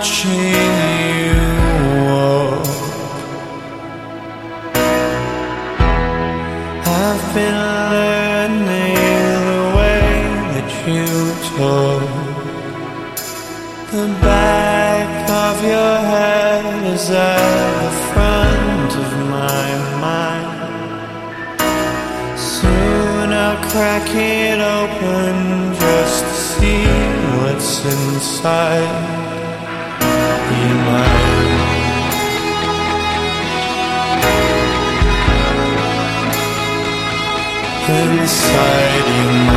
watching you walk. I've been learning the way that you talk. The back of your head is at the front of my mind. Soon I'll crack it open just to see what's inside your mind. Inside your mind.